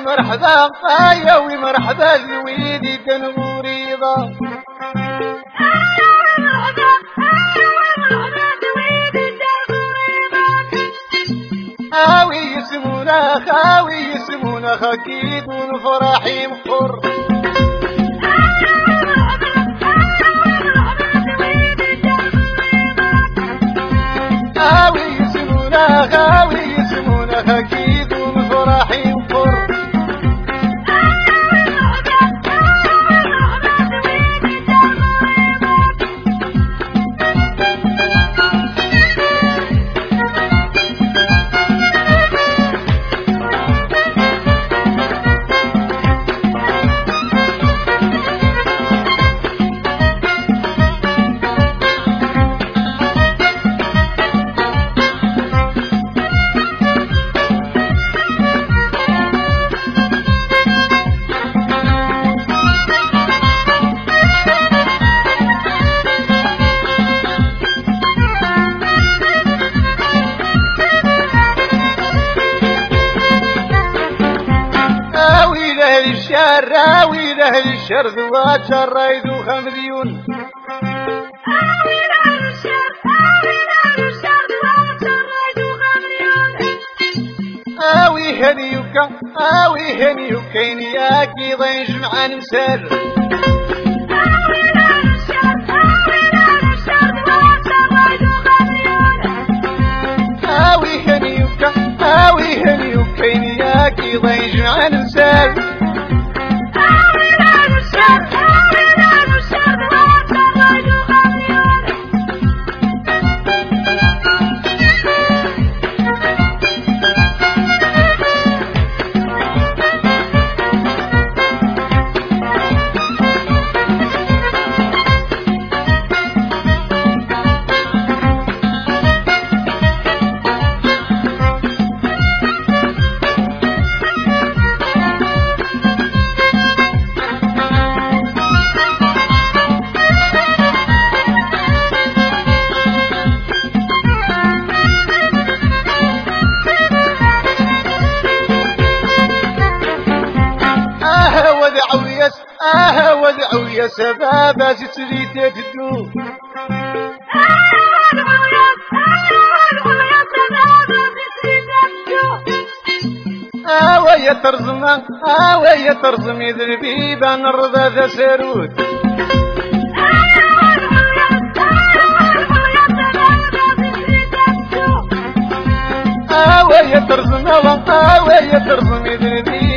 مرحبا يا مرحبا زويدي تنوريضة خاوي يسمونا خكيد ونفرحي مخر خاوي يسمونا خكيد ونفرحي مخر راوي له الشر ذوات شرايد وخمديون آوي هنيوكا ياكي ضيج مع نسر آوي هنيوكا ياكي ضيج مع نسر ودعوا يا سبابة ستريت تدو ويا ترزم يدربي بان الرضا سارود ويا ترزم يدربي